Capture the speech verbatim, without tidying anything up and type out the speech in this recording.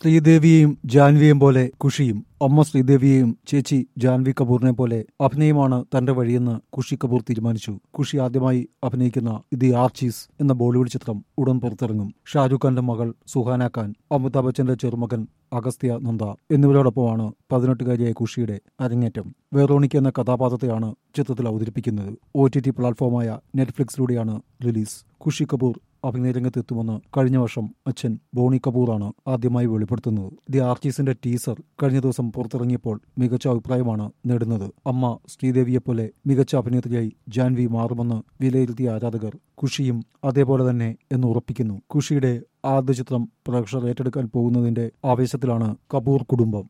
ശ്രീദേവിയെയും ജാൻവിയെയും പോലെ ഖുഷിയും അമ്മ ശ്രീദേവിയെയും ചേച്ചി ജാൻവി കപൂറിനെ പോലെ അഭിനയമാണ് തന്റെ വഴിയെന്ന് ഖുഷി കപൂർ തീരുമാനിച്ചു. ഖുഷി ആദ്യമായി അഭിനയിക്കുന്ന ദി ആർച്ചീസ് എന്ന ബോളിവുഡ് ചിത്രം ഉടൻ പുറത്തിറങ്ങും. ഷാരൂഖ് ഖാന്റെ മകൾ സുഹാന ഖാൻ, അമിതാഭ് ബച്ചന്റെ ചെറുമകൻ അഗസ്ത്യ നന്ദ എന്നിവരോടൊപ്പമാണ് പതിനെട്ടുകാരിയായ ഖുഷിയുടെ അരങ്ങേറ്റം. വെറോണിക്ക എന്ന കഥാപാത്രത്തെയാണ് ചിത്രത്തിൽ അവതരിപ്പിക്കുന്നത്. ഒ ടി ടി പ്ലാറ്റ്ഫോമായ നെറ്റ്ഫ്ലിക്സിലൂടെയാണ് റിലീസ്. ഖുഷി കപൂർ അഭിനയരംഗത്തെത്തുമെന്ന് കഴിഞ്ഞ വർഷം അച്ഛൻ ബോണി കപൂറാണ് ആദ്യമായി വെളിപ്പെടുത്തുന്നത്. ദി ആർച്ചീസിന്റെ ടീസർ കഴിഞ്ഞ ദിവസം പുറത്തിറങ്ങിയപ്പോൾ മികച്ച അഭിപ്രായമാണ് നേടുന്നത്. അമ്മ ശ്രീദേവിയെപ്പോലെ മികച്ച അഭിനേത്രിയായി ജാൻവി മാറുമെന്ന് വിലയിരുത്തിയ ആരാധകർ ഖുഷിയും അതേപോലെ തന്നെ എന്ന് ഉറപ്പിക്കുന്നു. ഖുഷിയുടെ ആദ്യ ചിത്രം പ്രേക്ഷകർ ഏറ്റെടുക്കാൻ പോകുന്നതിന്റെ ആവേശത്തിലാണ് കപൂർ കുടുംബം.